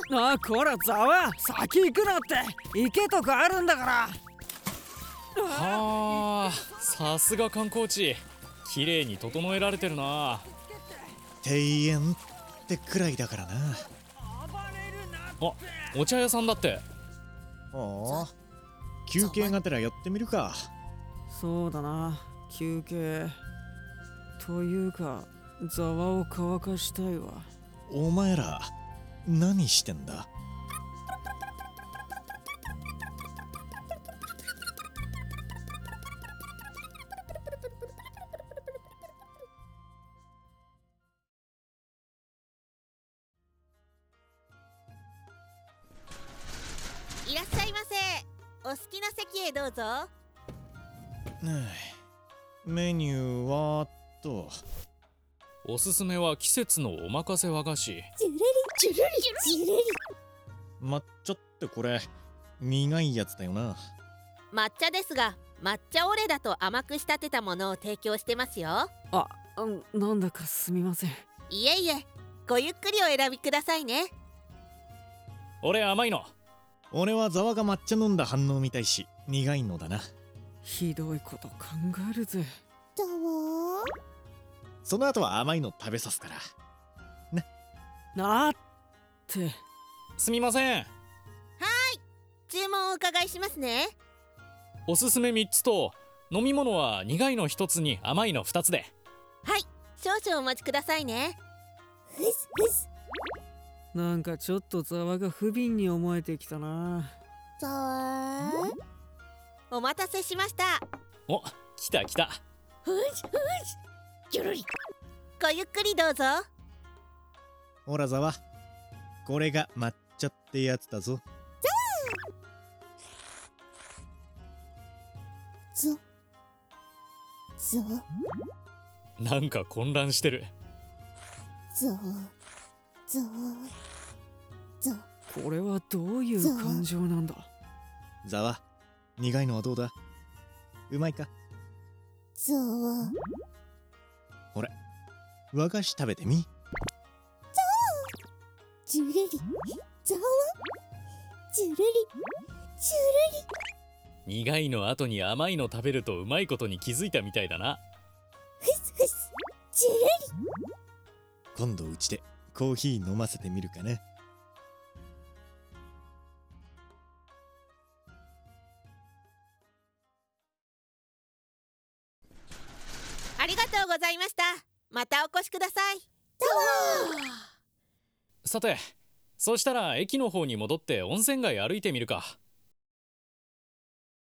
あ、こらざわ、先行くなって。行けとかあるんだから。 はあ、さすが観光地、綺麗に整えられてるな。 庭園ってくらいだからな。 あ、お茶屋さんだって。 ああ、休憩がてらやってみるか。 そうだな、休憩というかざわを乾かしたいわ。 お前ら何してんだ？ いらっしゃいませ。お好きな席へどうぞ。 メニューはおすすめは季節のおまかせ和菓子。 ジュレリジュレリジュレリ。 抹茶ってこれ苦いやつだよな。 抹茶ですが、抹茶オレだと甘く仕立てたものを提供してますよ。 なんだかすみません。 いえいえ、ごゆっくりお選びくださいね。 俺甘いの。 俺はざわが抹茶飲んだ反応みたいし苦いのだな。 ひどいこと考えるぜ。 ざわその後は甘いの食べさすからなって。 すみません。 注文をお伺いしますね。 おすすめ3つと飲み物は苦いの1つに甘いの2つで。 はい、少々お待ちくださいね。 なんかちょっとざわが不憫に思えてきたな。 ざわお待たせしました。 お、来た来た。 ジュルリ。ごゆっくりどうぞ。 ほらざわ、これが抹茶ってやつだぞ。 なんか混乱してる。 これはどういう感情なんだ。 ざわ、苦いのはどうだ？うまいか？ほら、和菓子食べてみ。 ジュレリざわジュレリジュレリ。 苦いの後に甘いの食べるとうまいことに気づいたみたいだな。 ジュレリ。 今度うちでコーヒー飲ませてみるかな。 ありがとうございました。またお越しください。 さて、そうしたら駅の方に戻って温泉街歩いてみるか。